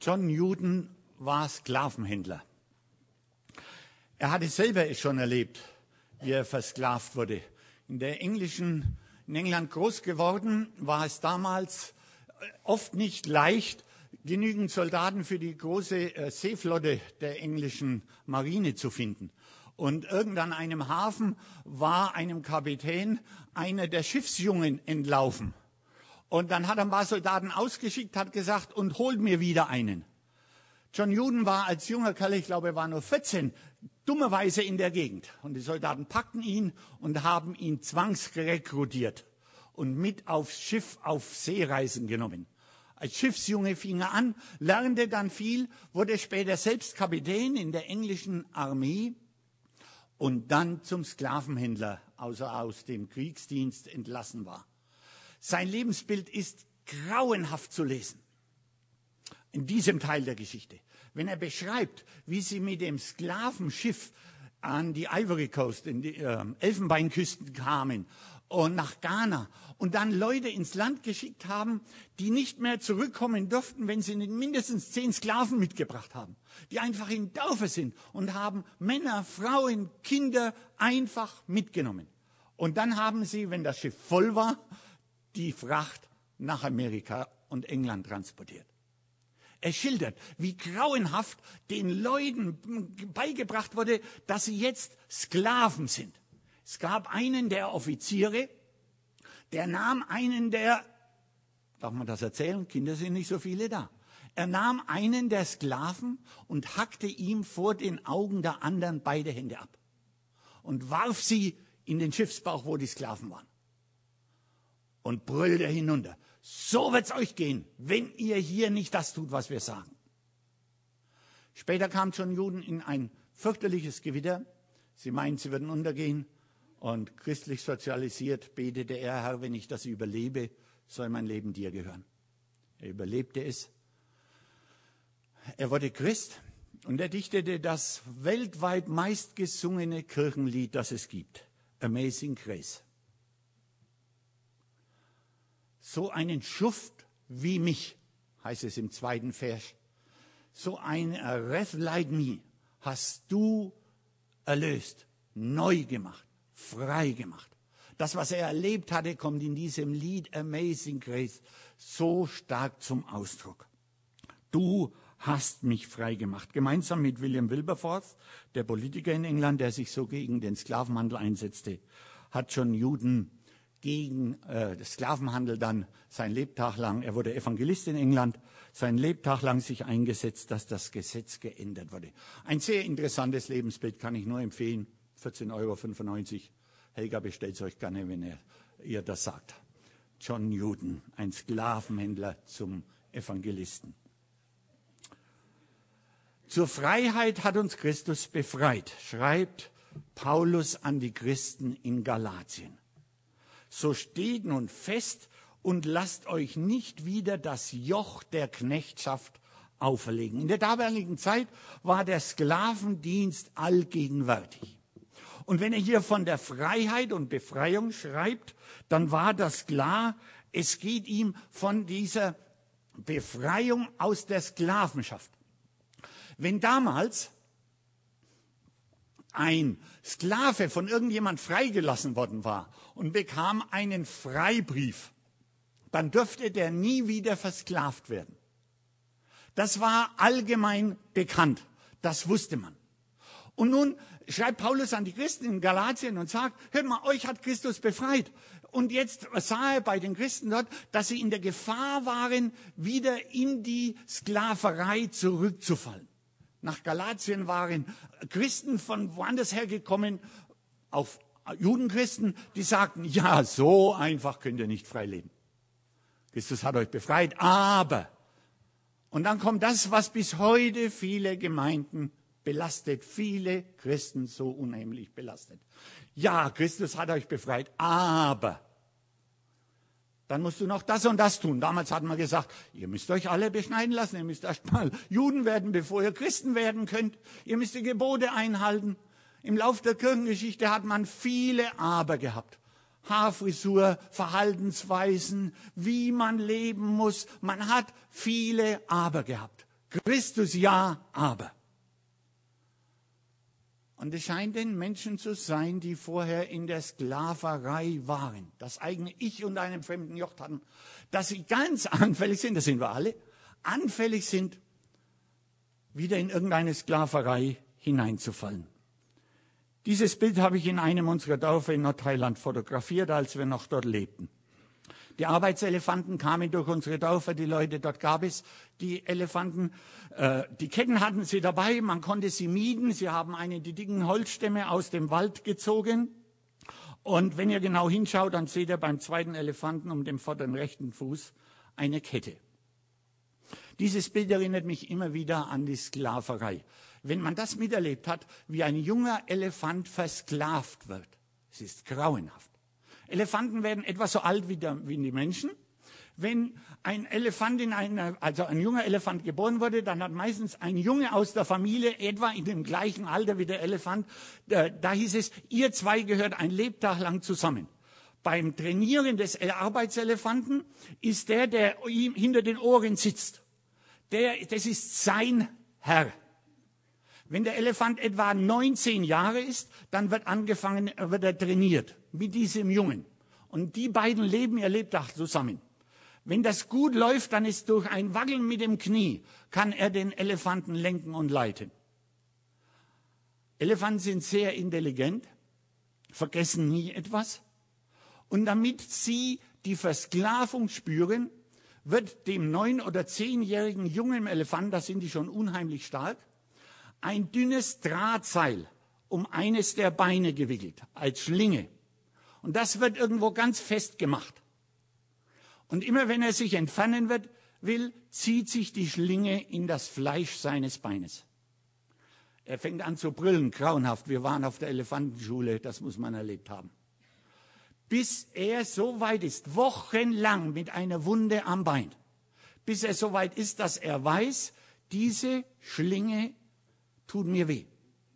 John Newton war Sklavenhändler. Er hatte selber es schon erlebt, wie er versklavt wurde. In England groß geworden, war es damals oft nicht leicht, genügend Soldaten für die große Seeflotte der englischen Marine zu finden. Und irgendwann an einem Hafen war einem Kapitän einer der Schiffsjungen entlaufen. Und dann hat er ein paar Soldaten ausgeschickt, hat gesagt, und holt mir wieder einen. John Newton war als junger Kerl, ich glaube, er war nur 14, dummerweise in der Gegend. Und die Soldaten packten ihn und haben ihn zwangsrekrutiert und mit aufs Schiff auf Seereisen genommen. Als Schiffsjunge fing er an, lernte dann viel, wurde später selbst Kapitän in der englischen Armee und dann zum Sklavenhändler, aus dem Kriegsdienst entlassen war. Sein Lebensbild ist grauenhaft zu lesen in diesem Teil der Geschichte. Wenn er beschreibt, wie sie mit dem Sklavenschiff an die Ivory Coast, in die Elfenbeinküsten kamen und nach Ghana und dann Leute ins Land geschickt haben, die nicht mehr zurückkommen durften, wenn sie nicht mindestens 10 Sklaven mitgebracht haben, die einfach in Dörfer sind und haben Männer, Frauen, Kinder einfach mitgenommen. Und dann haben sie, wenn das Schiff voll war, die Fracht nach Amerika und England transportiert. Er schildert, wie grauenhaft den Leuten beigebracht wurde, dass sie jetzt Sklaven sind. Es gab einen der Offiziere, der nahm einen der, darf man das erzählen? Kinder sind nicht so viele da. Er nahm einen der Sklaven und hackte ihm vor den Augen der anderen beide Hände ab und warf sie in den Schiffsbauch, wo die Sklaven waren. Und brüllte hinunter. So wird's euch gehen, wenn ihr hier nicht das tut, was wir sagen. Später kam John Newton in ein fürchterliches Gewitter. Sie meinen, sie würden untergehen. Und christlich sozialisiert betete er, Herr, wenn ich das überlebe, soll mein Leben dir gehören. Er überlebte es. Er wurde Christ und er dichtete das weltweit meistgesungene Kirchenlied, das es gibt. Amazing Grace. So einen Schuft wie mich, heißt es im 2. Vers, so ein Wrath like me hast du erlöst, neu gemacht, frei gemacht. Das, was er erlebt hatte, kommt in diesem Lied Amazing Grace so stark zum Ausdruck. Du hast mich frei gemacht. Gemeinsam mit William Wilberforce, der Politiker in England, der sich so gegen den Sklavenhandel einsetzte, hat John Newton gegen das Sklavenhandel dann sein Lebtag lang, er wurde Evangelist in England, sein Lebtag lang sich eingesetzt, dass das Gesetz geändert wurde. Ein sehr interessantes Lebensbild, kann ich nur empfehlen, 14,95 €. Helga bestellt es euch gerne, wenn ihr das sagt. John Newton, ein Sklavenhändler zum Evangelisten. Zur Freiheit hat uns Christus befreit, schreibt Paulus an die Christen in Galatien. So steht nun fest und lasst euch nicht wieder das Joch der Knechtschaft auferlegen. In der damaligen Zeit war der Sklavendienst allgegenwärtig. Und wenn er hier von der Freiheit und Befreiung schreibt, dann war das klar, es geht ihm von dieser Befreiung aus der Sklavenschaft. Wenn damals ein Sklave von irgendjemand freigelassen worden war und bekam einen Freibrief, dann dürfte der nie wieder versklavt werden. Das war allgemein bekannt, das wusste man. Und nun schreibt Paulus an die Christen in Galatien und sagt, hört mal, euch hat Christus befreit. Und jetzt sah er bei den Christen dort, dass sie in der Gefahr waren, wieder in die Sklaverei zurückzufallen. Nach Galatien waren Christen von woanders hergekommen, auf Judenchristen, die sagten, ja, so einfach könnt ihr nicht frei leben. Christus hat euch befreit, aber, und dann kommt das, was bis heute viele Gemeinden belastet, viele Christen so unheimlich belastet. Ja, Christus hat euch befreit, aber dann musst du noch das und das tun. Damals hat man gesagt, ihr müsst euch alle beschneiden lassen, ihr müsst erst mal Juden werden, bevor ihr Christen werden könnt. Ihr müsst die Gebote einhalten. Im Lauf der Kirchengeschichte hat man viele Aber gehabt. Haarfrisur, Verhaltensweisen, wie man leben muss. Man hat viele Aber gehabt. Christus ja, aber. Und es scheint den Menschen zu sein, die vorher in der Sklaverei waren, das eigene Ich unter einem fremden Joch hatten, dass sie ganz anfällig sind, das sind wir alle, anfällig sind, wieder in irgendeine Sklaverei hineinzufallen. Dieses Bild habe ich in einem unserer Dörfer in Nordthailand fotografiert, als wir noch dort lebten. Die Arbeitselefanten kamen durch unsere Dörfer, die Leute, dort gab es die Elefanten. Die Ketten hatten sie dabei, man konnte sie mieten. Sie haben die dicken Holzstämme aus dem Wald gezogen. Und wenn ihr genau hinschaut, dann seht ihr beim zweiten Elefanten um den vorderen rechten Fuß eine Kette. Dieses Bild erinnert mich immer wieder an die Sklaverei. Wenn man das miterlebt hat, wie ein junger Elefant versklavt wird, es ist grauenhaft. Elefanten werden etwa so alt wie die Menschen. Wenn ein Elefant also ein junger Elefant geboren wurde, dann hat meistens ein Junge aus der Familie, etwa in dem gleichen Alter wie der Elefant, da hieß es, ihr zwei gehört ein Lebtag lang zusammen. Beim Trainieren des Arbeitselefanten ist der ihm hinter den Ohren sitzt. Das ist sein Herr. Wenn der Elefant etwa 19 Jahre ist, dann wird er trainiert mit diesem Jungen. Und die beiden leben ihr Lebtag zusammen. Wenn das gut läuft, dann ist durch ein Wackeln mit dem Knie, kann er den Elefanten lenken und leiten. Elefanten sind sehr intelligent, vergessen nie etwas. Und damit sie die Versklavung spüren, wird dem 9- oder 10-jährigen jungen Elefanten, da sind die schon unheimlich stark, ein dünnes Drahtseil um eines der Beine gewickelt, als Schlinge. Und das wird irgendwo ganz fest gemacht. Und immer wenn er sich entfernen will, zieht sich die Schlinge in das Fleisch seines Beines. Er fängt an zu brüllen, grauenhaft. Wir waren auf der Elefantenschule, das muss man erlebt haben. Bis er so weit ist, wochenlang mit einer Wunde am Bein, bis er so weit ist, dass er weiß, diese Schlinge tut mir weh.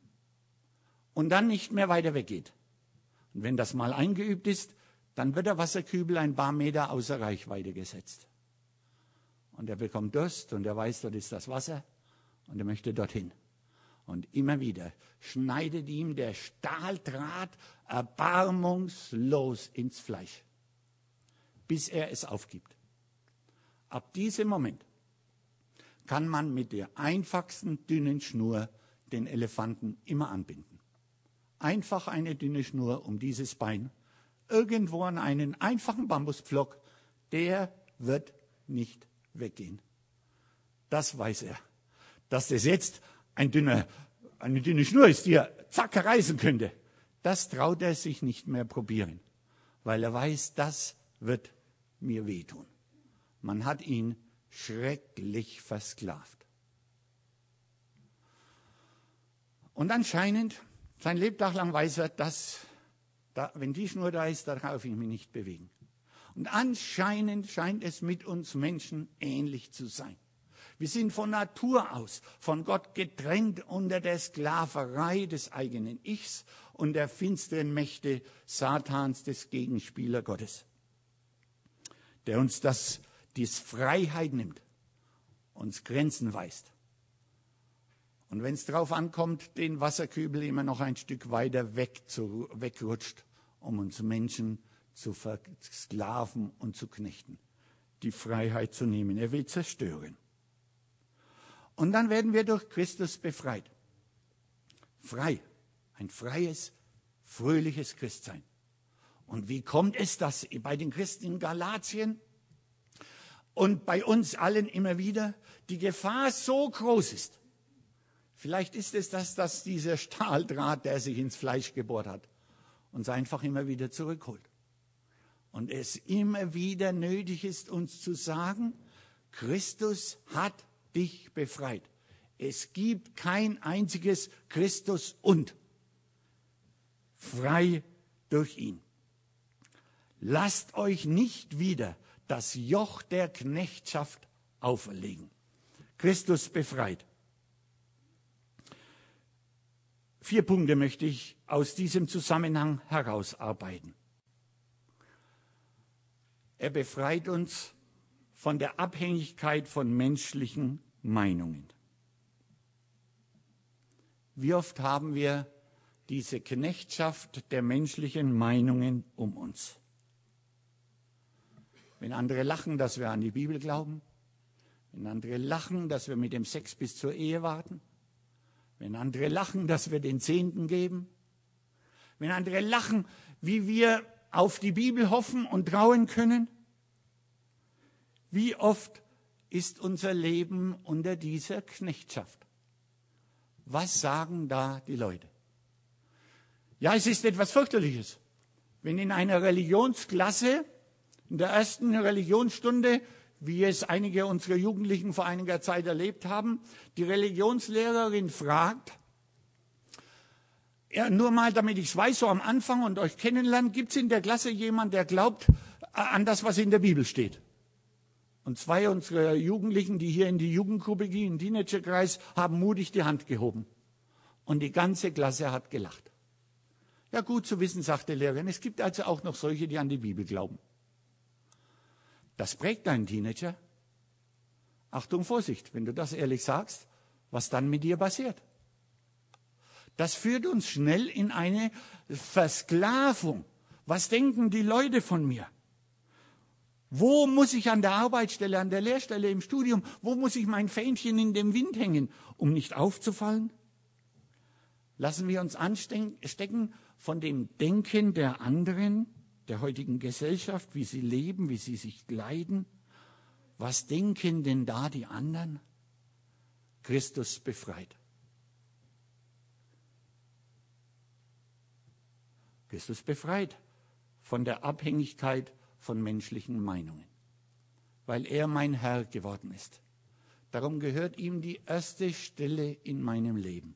Und dann nicht mehr weiter weggeht. Und wenn das mal eingeübt ist, dann wird der Wasserkübel ein paar Meter außer Reichweite gesetzt. Und er bekommt Durst und er weiß, dort ist das Wasser und er möchte dorthin. Und immer wieder schneidet ihm der Stahldraht erbarmungslos ins Fleisch, bis er es aufgibt. Ab diesem Moment kann man mit der einfachsten dünnen Schnur den Elefanten immer anbinden. Einfach eine dünne Schnur um dieses Bein, irgendwo an einen einfachen Bambuspflock, der wird nicht weggehen. Das weiß er. Dass das jetzt eine dünne Schnur ist, die er zack reißen könnte, das traut er sich nicht mehr probieren, weil er weiß, das wird mir wehtun. Man hat ihn schrecklich versklavt. Und anscheinend, sein Lebtag lang weiß er, wenn die Schnur da ist, dann darf ich mich nicht bewegen. Und anscheinend scheint es mit uns Menschen ähnlich zu sein. Wir sind von Natur aus von Gott getrennt unter der Sklaverei des eigenen Ichs und der finsteren Mächte Satans, des Gegenspieler Gottes, der uns die Freiheit nimmt, uns Grenzen weist. Und wenn es darauf ankommt, den Wasserkübel immer noch ein Stück weiter wegrutscht, um uns Menschen zu versklaven und zu knechten, die Freiheit zu nehmen. Er will zerstören. Und dann werden wir durch Christus befreit. Frei. Ein freies, fröhliches Christsein. Und wie kommt es, dass bei den Christen in Galatien und bei uns allen immer wieder die Gefahr so groß ist? Vielleicht ist es dass dieser Stahldraht, der sich ins Fleisch gebohrt hat, uns einfach immer wieder zurückholt. Und es immer wieder nötig ist, uns zu sagen, Christus hat dich befreit. Es gibt kein einziges Christus und frei durch ihn. Lasst euch nicht wieder das Joch der Knechtschaft auferlegen. Christus befreit. 4 Punkte möchte ich aus diesem Zusammenhang herausarbeiten. Er befreit uns von der Abhängigkeit von menschlichen Meinungen. Wie oft haben wir diese Knechtschaft der menschlichen Meinungen um uns? Wenn andere lachen, dass wir an die Bibel glauben, wenn andere lachen, dass wir mit dem Sex bis zur Ehe warten, wenn andere lachen, dass wir den Zehnten geben, wenn andere lachen, wie wir auf die Bibel hoffen und trauen können, wie oft ist unser Leben unter dieser Knechtschaft? Was sagen da die Leute? Ja, es ist etwas fürchterliches, wenn in einer Religionsklasse, in der ersten Religionsstunde, wie es einige unserer Jugendlichen vor einiger Zeit erlebt haben, die Religionslehrerin fragt, ja, nur mal, damit ich es weiß, so am Anfang und euch kennenlernen, gibt es in der Klasse jemand, der glaubt an das, was in der Bibel steht? Und zwei unserer Jugendlichen, die hier in die Jugendgruppe gehen, im Teenagerkreis, haben mutig die Hand gehoben. Und die ganze Klasse hat gelacht. Ja, gut zu wissen, sagt die Lehrerin, es gibt also auch noch solche, die an die Bibel glauben. Das prägt einen Teenager. Achtung, Vorsicht, wenn du das ehrlich sagst, was dann mit dir passiert. Das führt uns schnell in eine Versklavung. Was denken die Leute von mir? Wo muss ich an der Arbeitsstelle, an der Lehrstelle, im Studium, wo muss ich mein Fähnchen in dem Wind hängen, um nicht aufzufallen? Lassen wir uns anstecken von dem Denken der anderen, der heutigen Gesellschaft, wie sie leben, wie sie sich kleiden. Was denken denn da die anderen? Christus befreit. Christus befreit von der Abhängigkeit von menschlichen Meinungen, weil er mein Herr geworden ist. Darum gehört ihm die erste Stelle in meinem Leben.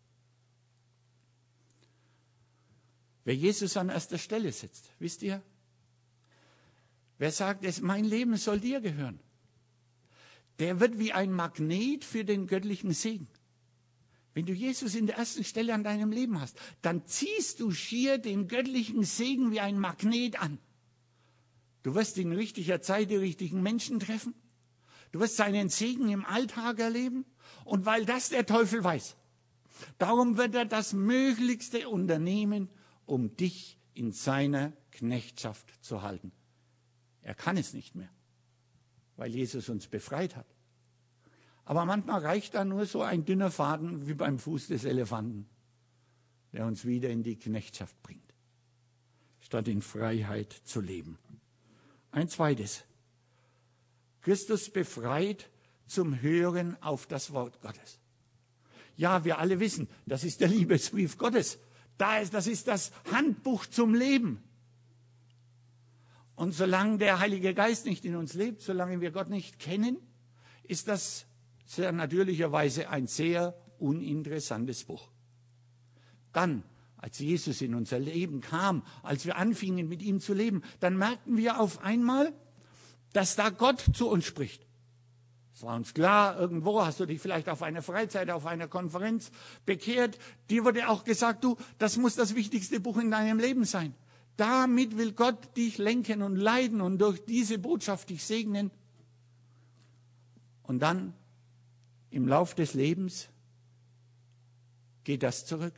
Wer Jesus an erster Stelle setzt, wisst ihr? Wer sagt, mein Leben soll dir gehören, der wird wie ein Magnet für den göttlichen Segen. Wenn du Jesus in der ersten Stelle an deinem Leben hast, dann ziehst du schier den göttlichen Segen wie ein Magnet an. Du wirst in richtiger Zeit die richtigen Menschen treffen. Du wirst seinen Segen im Alltag erleben. Und weil das der Teufel weiß, darum wird er das Möglichste unternehmen, um dich in seiner Knechtschaft zu halten. Er kann es nicht mehr, weil Jesus uns befreit hat. Aber manchmal reicht da nur so ein dünner Faden wie beim Fuß des Elefanten, der uns wieder in die Knechtschaft bringt, statt in Freiheit zu leben. Ein zweites. Christus befreit zum Hören auf das Wort Gottes. Ja, wir alle wissen, das ist der Liebesbrief Gottes. Das ist das Handbuch zum Leben. Und solange der Heilige Geist nicht in uns lebt, solange wir Gott nicht kennen, ist das sehr natürlicherweise ein sehr uninteressantes Buch. Dann, als Jesus in unser Leben kam, als wir anfingen, mit ihm zu leben, dann merkten wir auf einmal, dass da Gott zu uns spricht. Es war uns klar, irgendwo hast du dich vielleicht auf einer Freizeit, auf einer Konferenz bekehrt. Dir wurde auch gesagt, das muss das wichtigste Buch in deinem Leben sein. Damit will Gott dich lenken und leiten und durch diese Botschaft dich segnen. Und dann, im Lauf des Lebens, geht das zurück.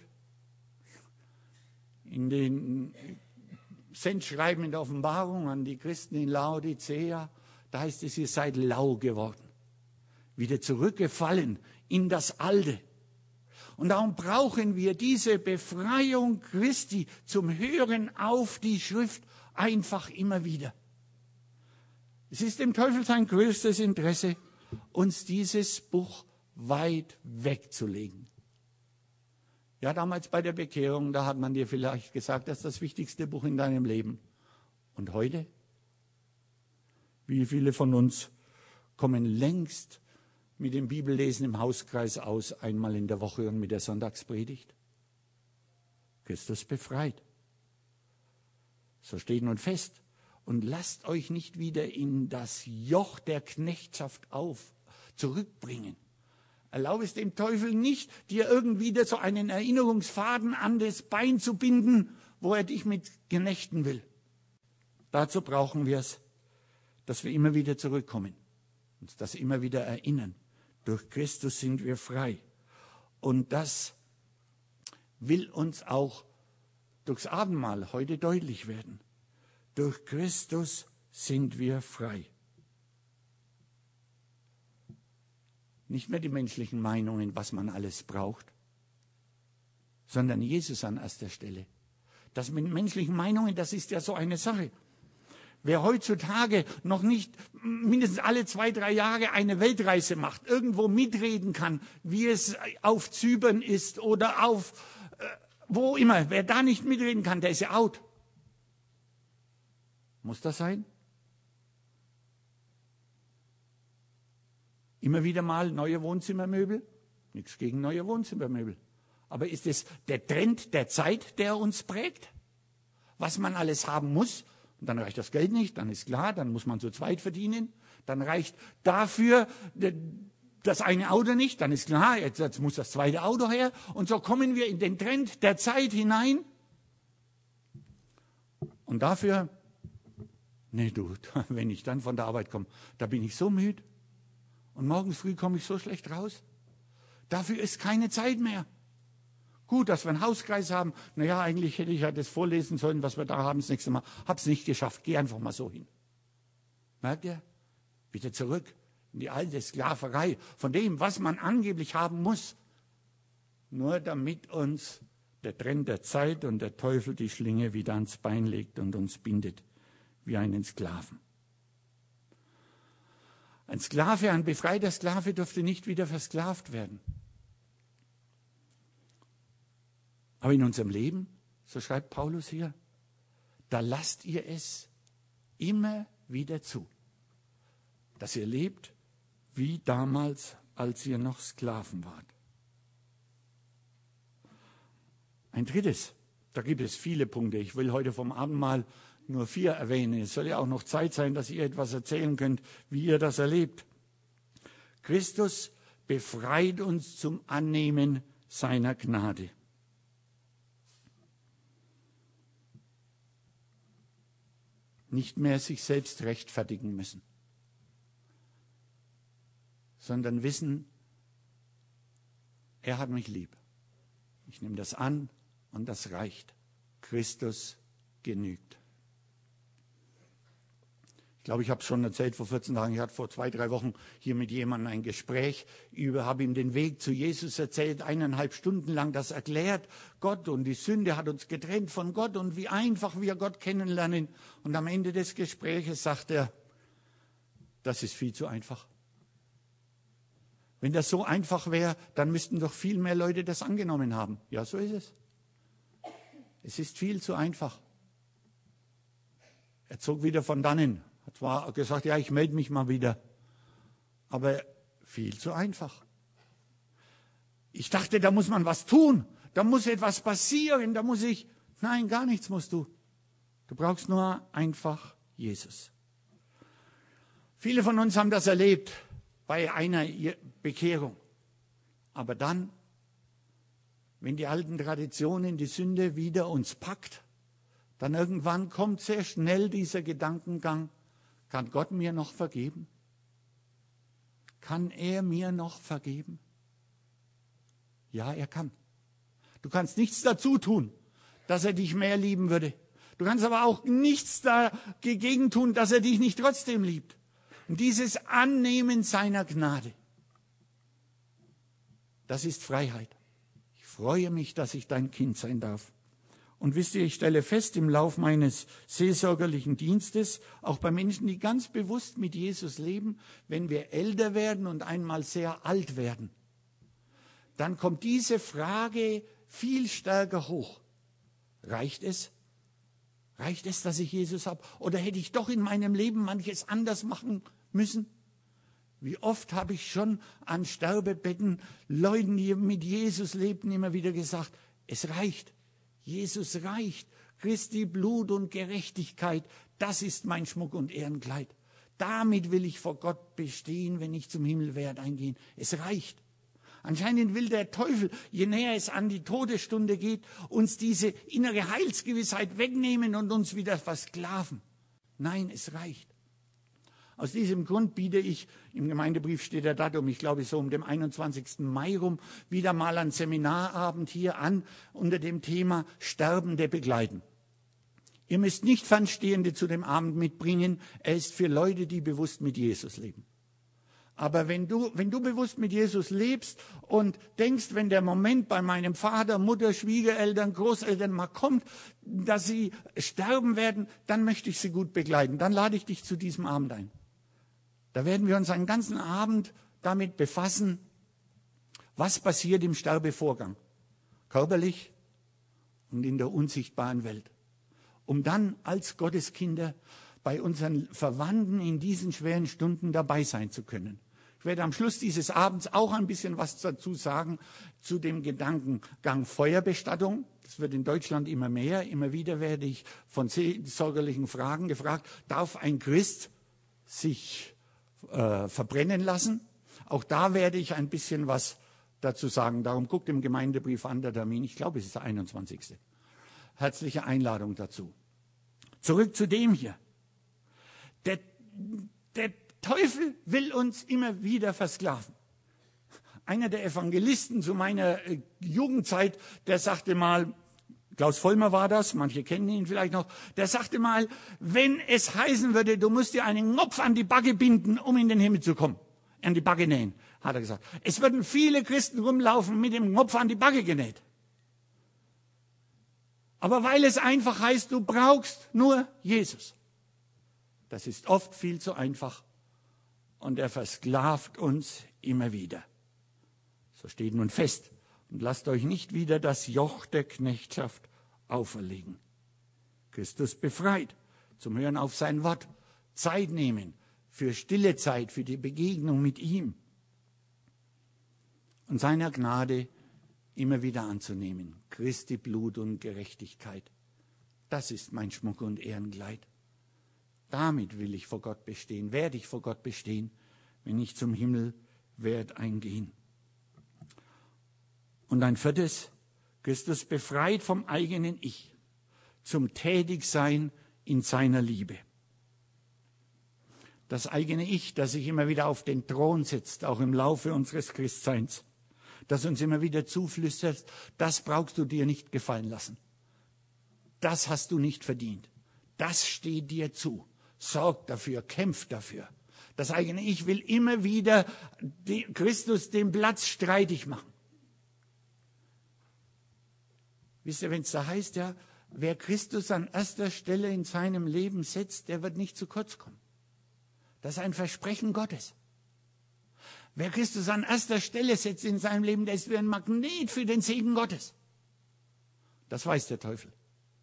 In den Sendschreiben in der Offenbarung an die Christen in Laodicea, da heißt es, ihr seid lau geworden, wieder zurückgefallen in das Alte. Und darum brauchen wir diese Befreiung Christi zum Hören auf die Schrift einfach immer wieder. Es ist dem Teufel sein größtes Interesse, uns dieses Buch weit wegzulegen. Ja, damals bei der Bekehrung, da hat man dir vielleicht gesagt, das ist das wichtigste Buch in deinem Leben. Und heute? Wie viele von uns kommen längst mit dem Bibellesen im Hauskreis aus, einmal in der Woche und mit der Sonntagspredigt? Christus befreit. So steht nun fest. Und lasst euch nicht wieder in das Joch der Knechtschaft zurückbringen. Erlaube es dem Teufel nicht, dir irgendwie so einen Erinnerungsfaden an das Bein zu binden, wo er dich mit knechten will. Dazu brauchen wir es, dass wir immer wieder zurückkommen, uns das immer wieder erinnern. Durch Christus sind wir frei. Und das will uns auch durchs Abendmahl heute deutlich werden. Durch Christus sind wir frei. Nicht mehr die menschlichen Meinungen, was man alles braucht, sondern Jesus an erster Stelle. Das mit menschlichen Meinungen, das ist ja so eine Sache. Wer heutzutage noch nicht mindestens alle 2-3 Jahre eine Weltreise macht, irgendwo mitreden kann, wie es auf Zypern ist oder auf wo immer, wer da nicht mitreden kann, der ist ja out. Muss das sein? Immer wieder mal neue Wohnzimmermöbel? Nichts gegen neue Wohnzimmermöbel. Aber ist es der Trend der Zeit, der uns prägt? Was man alles haben muss? Und dann reicht das Geld nicht, dann ist klar, dann muss man zu zweit verdienen. Dann reicht dafür das eine Auto nicht, dann ist klar, jetzt muss das zweite Auto her. Und so kommen wir in den Trend der Zeit hinein. Und dafür, nee du, wenn ich dann von der Arbeit komme, da bin ich so müde. Und morgens früh komme ich so schlecht raus. Dafür ist keine Zeit mehr. Gut, dass wir einen Hauskreis haben. Naja, eigentlich hätte ich ja das vorlesen sollen, was wir da haben das nächste Mal. Hab's nicht geschafft. Geh einfach mal so hin. Merkt ihr? Wieder zurück in die alte Sklaverei von dem, was man angeblich haben muss. Nur damit uns der Trend der Zeit und der Teufel die Schlinge wieder ans Bein legt und uns bindet wie einen Sklaven. Ein Sklave, ein befreiter Sklave dürfte nicht wieder versklavt werden. Aber in unserem Leben, so schreibt Paulus hier, da lasst ihr es immer wieder zu, dass ihr lebt wie damals, als ihr noch Sklaven wart. Ein drittes, da gibt es viele Punkte. Ich will heute vom Abendmahl nur 4 erwähnen. Es soll ja auch noch Zeit sein, dass ihr etwas erzählen könnt, wie ihr das erlebt. Christus befreit uns zum Annehmen seiner Gnade. Nicht mehr sich selbst rechtfertigen müssen, sondern wissen, er hat mich lieb. Ich nehme das an und das reicht. Christus genügt. Ich glaube, ich habe es schon erzählt vor 14 Tagen. Ich hatte vor 2-3 Wochen hier mit jemandem ein Gespräch habe ihm den Weg zu Jesus erzählt, 1,5 Stunden lang das erklärt. Gott und die Sünde hat uns getrennt von Gott und wie einfach wir Gott kennenlernen. Und am Ende des Gespräches sagt er, das ist viel zu einfach. Wenn das so einfach wäre, dann müssten doch viel mehr Leute das angenommen haben. Ja, so ist es. Es ist viel zu einfach. Er zog wieder von dannen. Hat zwar gesagt, ja, ich melde mich mal wieder. Aber viel zu einfach. Ich dachte, da muss man was tun. Da muss etwas passieren. Da muss ich... Nein, gar nichts musst du. Du brauchst nur einfach Jesus. Viele von uns haben das erlebt bei einer Bekehrung. Aber dann, wenn die alten Traditionen, die Sünde wieder uns packt, dann irgendwann kommt sehr schnell dieser Gedankengang, kann Gott mir noch vergeben? Kann er mir noch vergeben? Ja, er kann. Du kannst nichts dazu tun, dass er dich mehr lieben würde. Du kannst aber auch nichts dagegen tun, dass er dich nicht trotzdem liebt. Und dieses Annehmen seiner Gnade, das ist Freiheit. Ich freue mich, dass ich dein Kind sein darf. Und wisst ihr, ich stelle fest im Lauf meines seelsorgerlichen Dienstes, auch bei Menschen, die ganz bewusst mit Jesus leben, wenn wir älter werden und einmal sehr alt werden, dann kommt diese Frage viel stärker hoch. Reicht es? Reicht es, dass ich Jesus habe? Oder hätte ich doch in meinem Leben manches anders machen müssen? Wie oft habe ich schon an Sterbebetten Leuten, die mit Jesus lebten, immer wieder gesagt, es reicht. Jesus reicht. Christi Blut und Gerechtigkeit, das ist mein Schmuck und Ehrenkleid. Damit will ich vor Gott bestehen, wenn ich zum Himmel werde eingehen. Es reicht. Anscheinend will der Teufel, je näher es an die Todesstunde geht, uns diese innere Heilsgewissheit wegnehmen und uns wieder versklaven. Nein, es reicht. Aus diesem Grund biete ich, im Gemeindebrief steht der Datum, ich glaube so um den 21. Mai rum, wieder mal einen Seminarabend hier an unter dem Thema Sterbende begleiten. Ihr müsst nicht Fernstehende zu dem Abend mitbringen, er ist für Leute, die bewusst mit Jesus leben. Aber wenn du bewusst mit Jesus lebst und denkst, wenn der Moment bei meinem Vater, Mutter, Schwiegereltern, Großeltern mal kommt, dass sie sterben werden, dann möchte ich sie gut begleiten. Dann lade ich dich zu diesem Abend ein. Da werden wir uns einen ganzen Abend damit befassen, was passiert im Sterbevorgang, körperlich und in der unsichtbaren Welt, um dann als Gotteskinder bei unseren Verwandten in diesen schweren Stunden dabei sein zu können. Ich werde am Schluss dieses Abends auch ein bisschen was dazu sagen, zu dem Gedankengang Feuerbestattung. Das wird in Deutschland immer mehr. Immer wieder werde ich von seelsorgerlichen Fragen gefragt, darf ein Christ sich verbrennen lassen? Auch da werde ich ein bisschen was dazu sagen. Darum guckt im Gemeindebrief an der Termin. Ich glaube, es ist der 21. Herzliche Einladung dazu. Zurück zu dem hier. Der Teufel will uns immer wieder versklaven. Einer der Evangelisten zu meiner Jugendzeit, der sagte mal, Klaus Vollmer war das, manche kennen ihn vielleicht noch, der sagte mal, wenn es heißen würde, du musst dir einen Knopf an die Backe binden, um in den Himmel zu kommen, an die Backe nähen, hat er gesagt. Es würden viele Christen rumlaufen mit dem Knopf an die Backe genäht. Aber weil es einfach heißt, du brauchst nur Jesus. Das ist oft viel zu einfach und er versklavt uns immer wieder. So steht nun fest und lasst euch nicht wieder das Joch der Knechtschaft auferlegen. Christus befreit, zum Hören auf sein Wort, Zeit nehmen für stille Zeit, für die Begegnung mit ihm und seiner Gnade immer wieder anzunehmen. Christi Blut und Gerechtigkeit, das ist mein Schmuck und Ehrenkleid. Damit will ich vor Gott bestehen, werde ich vor Gott bestehen, wenn ich zum Himmel werde eingehen. Und ein viertes, Christus befreit vom eigenen Ich, zum Tätigsein in seiner Liebe. Das eigene Ich, das sich immer wieder auf den Thron setzt, auch im Laufe unseres Christseins, das uns immer wieder zuflüstert, das brauchst du dir nicht gefallen lassen. Das hast du nicht verdient. Das steht dir zu. Sorg dafür, kämpf dafür. Das eigene Ich will immer wieder Christus den Platz streitig machen. Wisst ihr, wenn es da heißt, ja, wer Christus an erster Stelle in seinem Leben setzt, der wird nicht zu kurz kommen. Das ist ein Versprechen Gottes. Wer Christus an erster Stelle setzt in seinem Leben, der ist wie ein Magnet für den Segen Gottes. Das weiß der Teufel.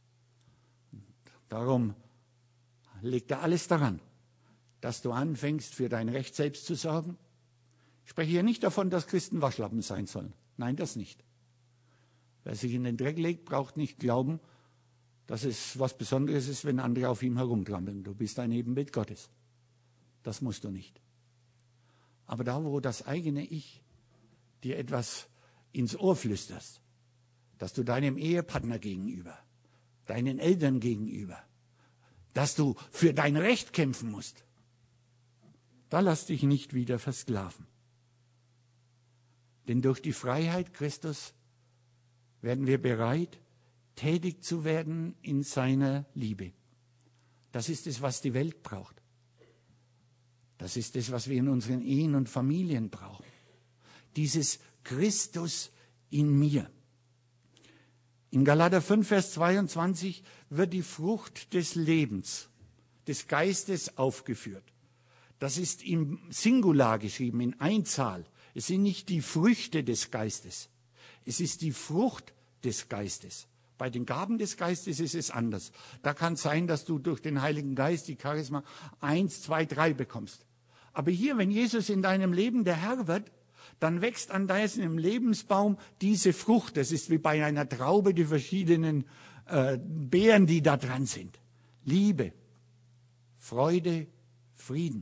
Darum legt er alles daran, dass du anfängst, für dein Recht selbst zu sorgen. Ich spreche hier nicht davon, dass Christen Waschlappen sein sollen. Nein, das nicht. Wer sich in den Dreck legt, braucht nicht glauben, dass es was Besonderes ist, wenn andere auf ihm herumtrampeln. Du bist ein Ebenbild Gottes. Das musst du nicht. Aber da, wo das eigene Ich dir etwas ins Ohr flüsterst, dass du deinem Ehepartner gegenüber, deinen Eltern gegenüber, dass du für dein Recht kämpfen musst, da lass dich nicht wieder versklaven. Denn durch die Freiheit Christus werden wir bereit, tätig zu werden in seiner Liebe. Das ist es, was die Welt braucht. Das ist es, was wir in unseren Ehen und Familien brauchen. Dieses Christus in mir. In Galater 5, Vers 22 wird die Frucht des Lebens, des Geistes aufgeführt. Das ist im Singular geschrieben, in Einzahl. Es sind nicht die Früchte des Geistes. Es ist die Frucht des Geistes. Bei den Gaben des Geistes ist es anders. Da kann es sein, dass du durch den Heiligen Geist die Charisma 1, 2, 3 bekommst. Aber hier, wenn Jesus in deinem Leben der Herr wird, dann wächst an deinem Lebensbaum diese Frucht. Das ist wie bei einer Traube die verschiedenen Beeren, die da dran sind. Liebe, Freude, Frieden,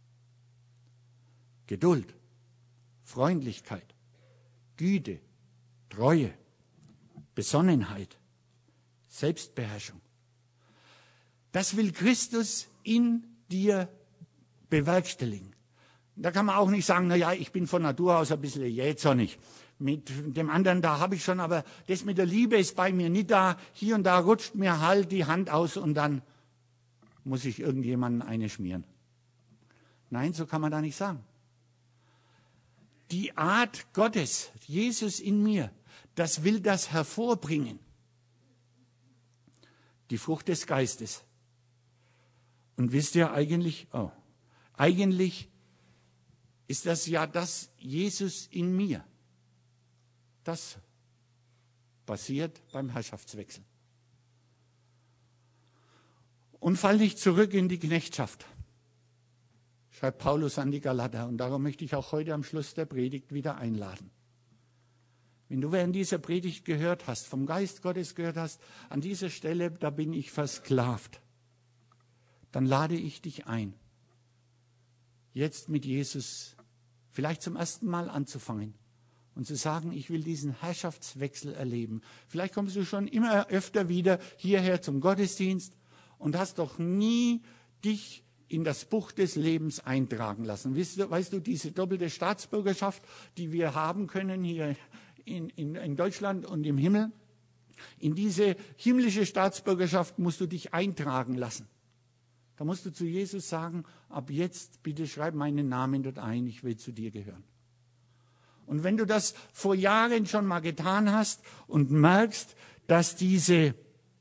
Geduld, Freundlichkeit, Güte, Treue, Besonnenheit, Selbstbeherrschung. Das will Christus in dir bewerkstelligen. Da kann man auch nicht sagen, na ja, ich bin von Natur aus ein bisschen jähzornig. Mit dem anderen, da habe ich schon, aber das mit der Liebe ist bei mir nicht da. Hier und da rutscht mir halt die Hand aus und dann muss ich irgendjemanden eine schmieren. Nein, so kann man da nicht sagen. Die Art Gottes, Jesus in mir, das will das hervorbringen. Die Frucht des Geistes. Und wisst ihr eigentlich ist das ja das Jesus in mir. Das passiert beim Herrschaftswechsel. Und fall nicht zurück in die Knechtschaft, schreibt Paulus an die Galater. Und darum möchte ich auch heute am Schluss der Predigt wieder einladen. Wenn du während dieser Predigt gehört hast, vom Geist Gottes gehört hast, an dieser Stelle, da bin ich versklavt, dann lade ich dich ein, jetzt mit Jesus vielleicht zum ersten Mal anzufangen und zu sagen, ich will diesen Herrschaftswechsel erleben. Vielleicht kommst du schon immer öfter wieder hierher zum Gottesdienst und hast doch nie dich in das Buch des Lebens eintragen lassen. Weißt du, diese doppelte Staatsbürgerschaft, die wir haben können hier in Deutschland und im Himmel, in diese himmlische Staatsbürgerschaft musst du dich eintragen lassen. Da musst du zu Jesus sagen, ab jetzt bitte schreib meinen Namen dort ein, ich will zu dir gehören. Und wenn du das vor Jahren schon mal getan hast und merkst, dass diese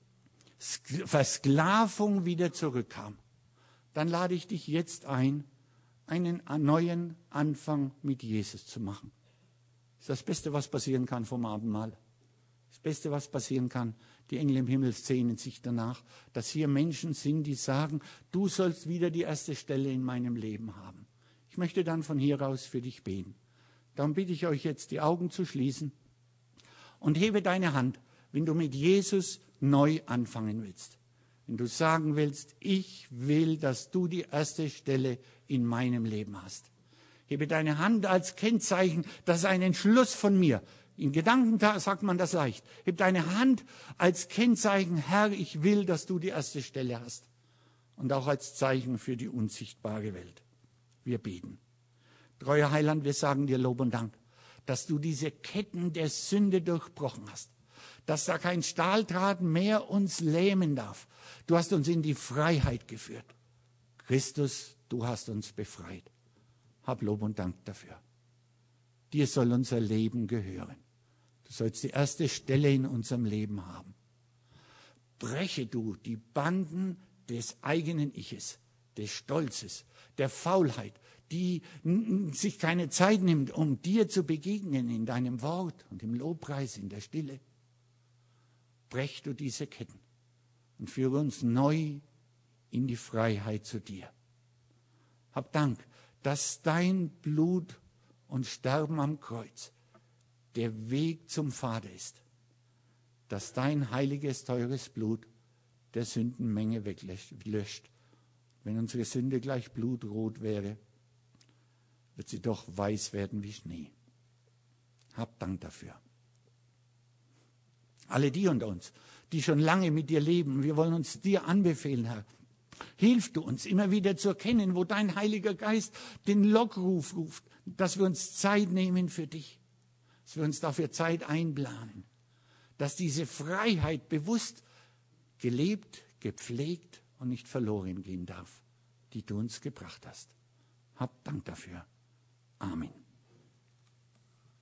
Versklavung wieder zurückkam, dann lade ich dich jetzt ein, einen neuen Anfang mit Jesus zu machen. Das ist das Beste, was passieren kann vom Abendmahl. Das Beste, was passieren kann, die Engel im Himmel sehnen sich danach, dass hier Menschen sind, die sagen, du sollst wieder die erste Stelle in meinem Leben haben. Ich möchte dann von hier aus für dich beten. Darum bitte ich euch jetzt, die Augen zu schließen und hebe deine Hand, wenn du mit Jesus neu anfangen willst. Wenn du sagen willst, ich will, dass du die erste Stelle in meinem Leben hast. Hebe deine Hand als Kennzeichen, das ist ein Entschluss von mir. In Gedanken sagt man das leicht. Heb deine Hand als Kennzeichen, Herr, ich will, dass du die erste Stelle hast. Und auch als Zeichen für die unsichtbare Welt. Wir beten. Treuer Heiland, wir sagen dir Lob und Dank, dass du diese Ketten der Sünde durchbrochen hast. Dass da kein Stahldraht mehr uns lähmen darf. Du hast uns in die Freiheit geführt. Christus, du hast uns befreit. Hab Lob und Dank dafür. Dir soll unser Leben gehören. Du sollst die erste Stelle in unserem Leben haben. Breche du die Banden des eigenen Iches, des Stolzes, der Faulheit, die sich keine Zeit nimmt, um dir zu begegnen in deinem Wort und im Lobpreis, in der Stille. Brech du diese Ketten und führe uns neu in die Freiheit zu dir. Hab Dank, dass dein Blut und Sterben am Kreuz der Weg zum Vater ist, dass dein heiliges, teures Blut der Sündenmenge weglöscht. Wenn unsere Sünde gleich blutrot wäre, wird sie doch weiß werden wie Schnee. Hab Dank dafür. Alle die unter uns, die schon lange mit dir leben, wir wollen uns dir anbefehlen, Herr. Hilf du uns immer wieder zu erkennen, wo dein Heiliger Geist den Lockruf ruft, dass wir uns Zeit nehmen für dich, dass wir uns dafür Zeit einplanen, dass diese Freiheit bewusst gelebt, gepflegt und nicht verloren gehen darf, die du uns gebracht hast. Hab Dank dafür. Amen.